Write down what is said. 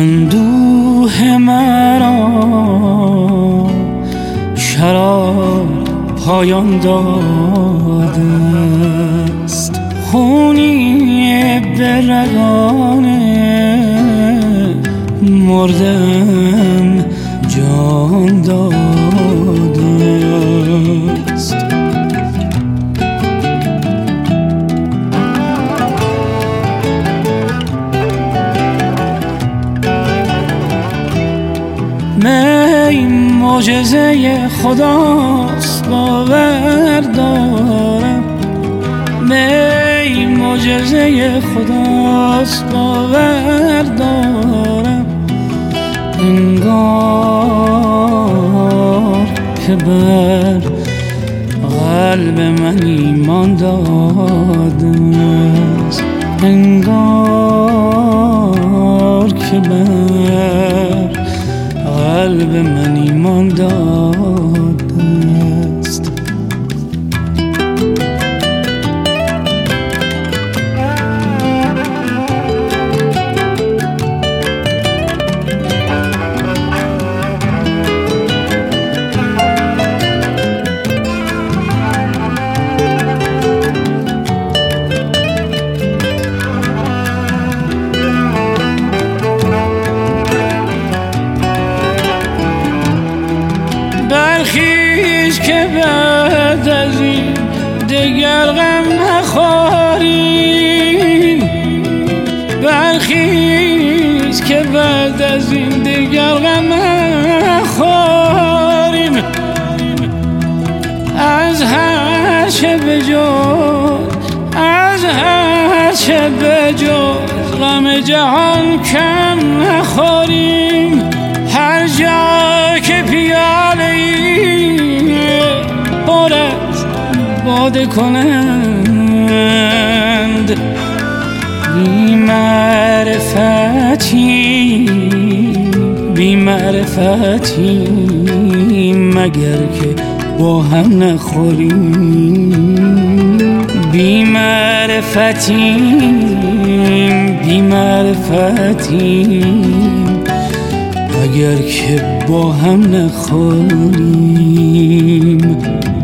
اندوه مرا شراب پایان داده است، خونی به رگان مردم جان داده است. می معجزه خداست باور دارم، می معجزه خداست باور دارم، انگار که بر قلب من ایمان داده است، انگار که بر قلب من ایمان داده است. برخیز که بعد از این دگر غم نخوریم، برخیز که بعد از این دگر غم نخوریم، از هر چه بجز، از هر چه بجز غم جهان کم نخوریم. هر جا که پیاله پر از باده کنند، بی معرفتی بی معرفتی مگر که با هم نخوریم، بی معرفتی بی معرفتی اگر که با هم نخوریم.